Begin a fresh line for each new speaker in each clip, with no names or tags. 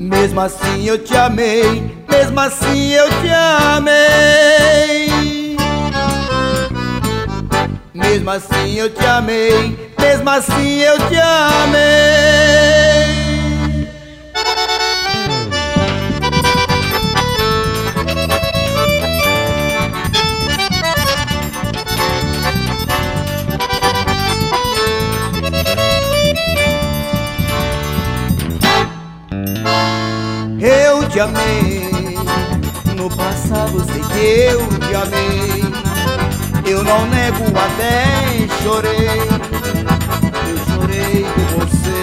Mesmo assim eu te amei, mesmo assim eu te amei. Mesmo assim eu te amei, mesmo assim eu te amei. Eu te amei, no passado sei que eu te amei. Eu não nego, até chorei. Eu chorei por você.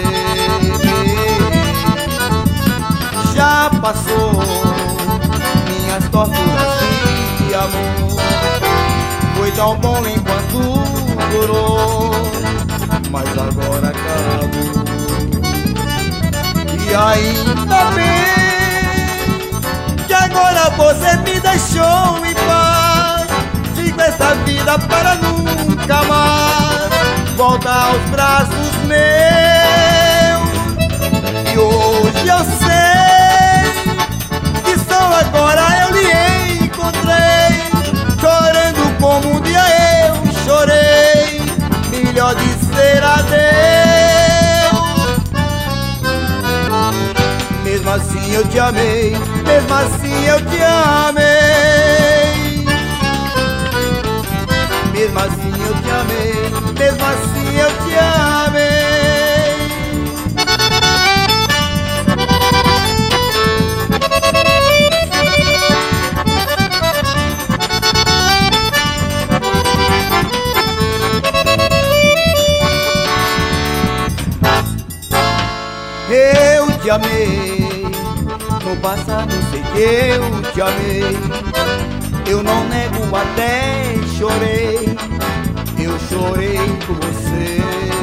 Já passou minhas torturas de amor. Foi tão bom enquanto durou, mas agora acabou. E ainda bem que agora você me deixou em paz. Sigo essa vida para nunca mais voltar aos braços meus. E hoje eu sei que só agora eu lhe encontrei, chorando como um dia eu chorei. Melhor dizer adeus. Mesmo assim eu te amei, mesmo assim eu te amei. Mesmo assim eu te amei, mesmo assim eu te amei. Eu te amei, no passado sei que eu te amei. Eu não nego, até chorei. Eu chorei por você.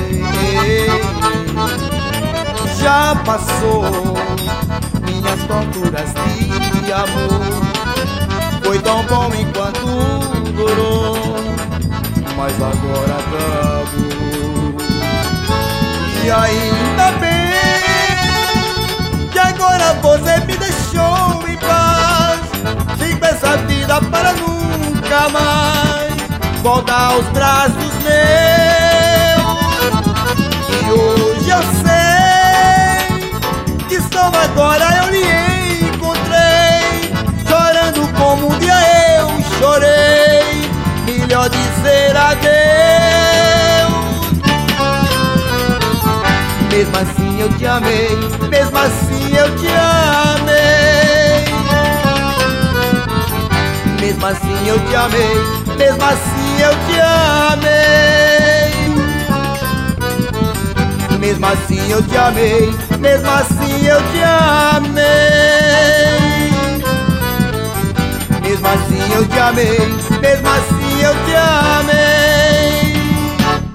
Já passou minhas torturas de amor. Foi tão bom enquanto durou, mas agora acabou. E ainda bem que agora você me deixou em paz. Sigo essa vida para nunca mais voltar aos braços meus. E hoje eu sei que só agora eu lhe encontrei, chorando como um dia eu chorei. Melhor dizer adeus. Mesmo assim eu te amei, mesmo assim eu te amei. Mesmo assim eu te amei, mesmo assim eu te amei. Mesmo assim eu te amei, mesmo assim eu te amei. Mesmo assim eu te amei, mesmo assim eu te amei.